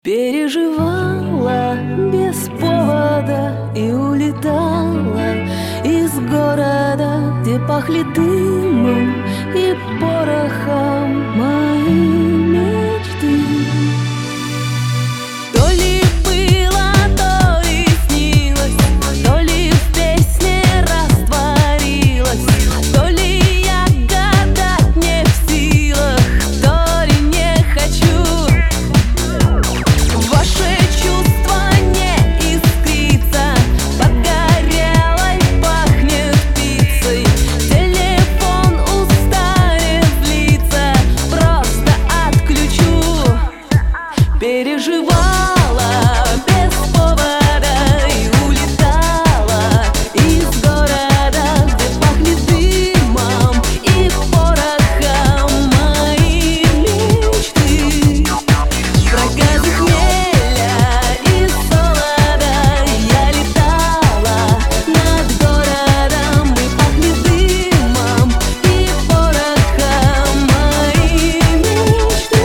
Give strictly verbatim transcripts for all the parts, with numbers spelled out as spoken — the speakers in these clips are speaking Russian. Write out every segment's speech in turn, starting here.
Переживала без повода и улетала из города, где пахли дымом и порохом мои мечты. То ли было, то ли снилось, то ли в песне растворилась, то ли я гадать не в силах, то ли не хочу. Ваше чувство не искрится, подгорелой пахнет пиццей. Телефон устанет злиться, просто отключу. Переживала без повода и улетала из города, где пахнет дымом и порохом мои мечты. Проказы хмеля и солода я летала над городом, и пахнет дымом и порохом мои мечты.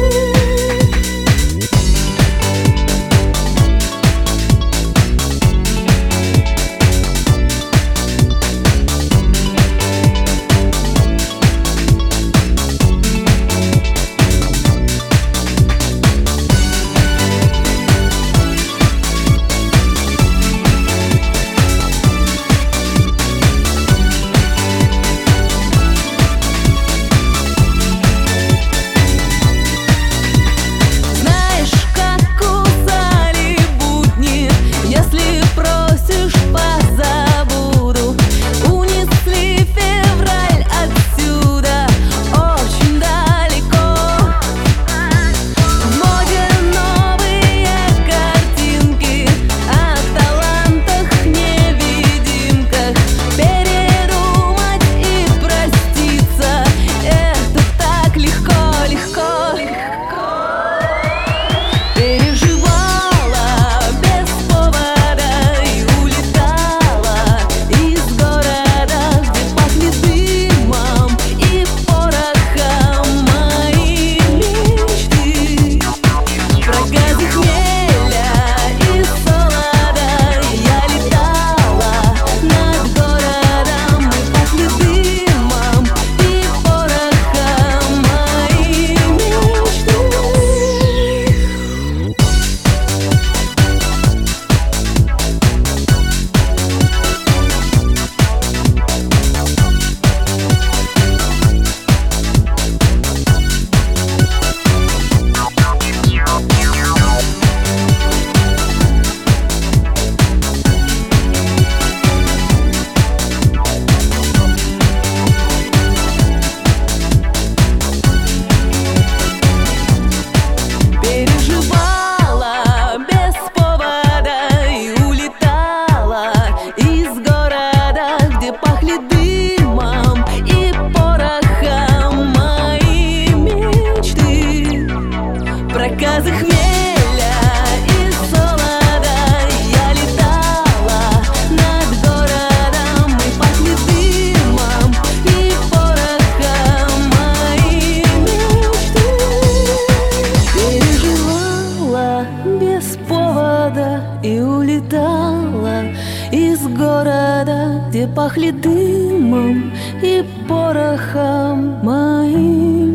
Знаешь, как кусали будни, если просишь, позабуду. Унесли февраль отсюда, очень далеко. В моде новые картинки о талантах, невидимках. Передумать и проститься — это так легко, легко, легко. Переживала без повода и улетала из города, где пахнет дымом и порохом мои мечты. Проказы хмеля и солода я летала над городом, и пахнет дымом и порохом мои мечты. Переживала без повода и улетала из города, где пахнет дымом и порохом мои мечты. Проказы хмеля и солода я летала над городом, и пахнет дымом и порохом мои мечты. Переживала без повода и улетала из города, где пахнет дымом и порохом мои